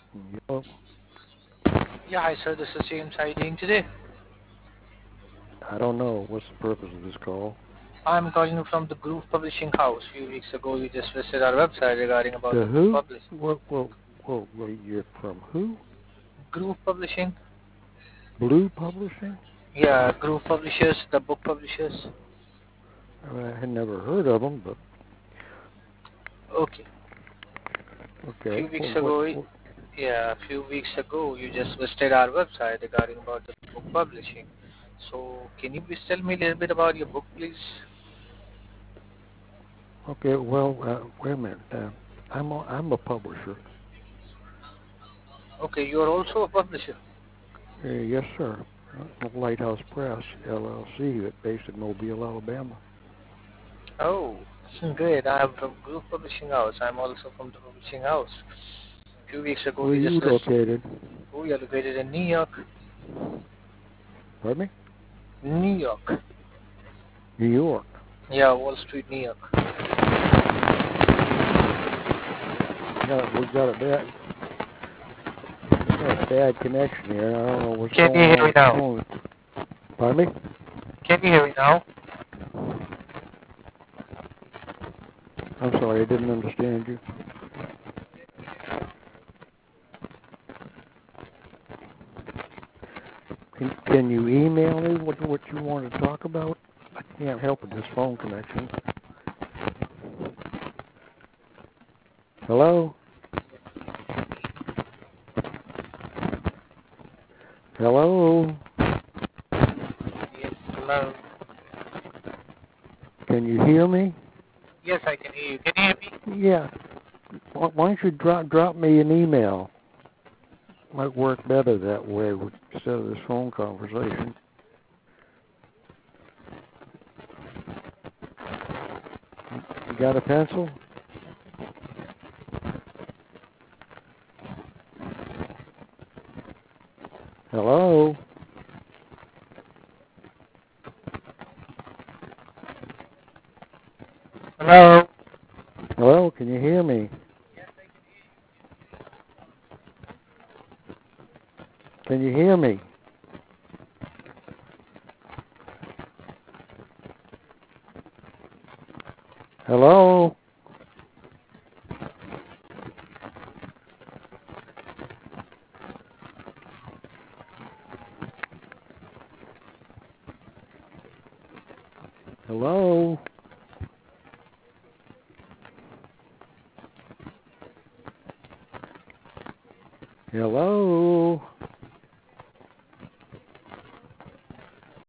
Yep. Yeah, hi sir, this is James. How are you doing today? I don't know. What's the purpose of this call? I'm calling you from the Groove Publishing House. A few weeks ago, you just visited our website regarding about The the book who? publishing. Whoa, wait, you're from who? Groove Publishing? Blue Publishing? Yeah, Groove Publishers, the book publishers. I had never heard of them, but Okay. okay. Few weeks Well, ago, yeah, a few weeks ago, you just visited our website regarding about the book publishing. So, can you please tell me a little bit about your book, please? okay, well, wait a minute. I'm a publisher. Okay, you are also a publisher. Yes, sir. Lighthouse Press, LLC, based in Mobile, Alabama. Oh, great. I am from Groove Publishing House. I'm also from the publishing house. A few weeks ago, Where are you just you listed. located? We are located in New York. Pardon me? New York. New York. Yeah, Wall Street, New York. We got a bad connection here. I don't know what's Can you going hear on me with the now? phone. Pardon me? Can you hear me now? I'm sorry, I didn't understand you. Can you email me what you want to talk about? I can't help with this phone connection. Hello? Hello? Yes, hello. Can you hear me? Yes, I can hear you. Can you hear me? Yeah. Why don't you drop me an email? Might work better that way instead of this phone conversation. You got a pencil? Hello? Hello. Hello? Can you hear me? Can you hear me? Hello? Hello? Hello?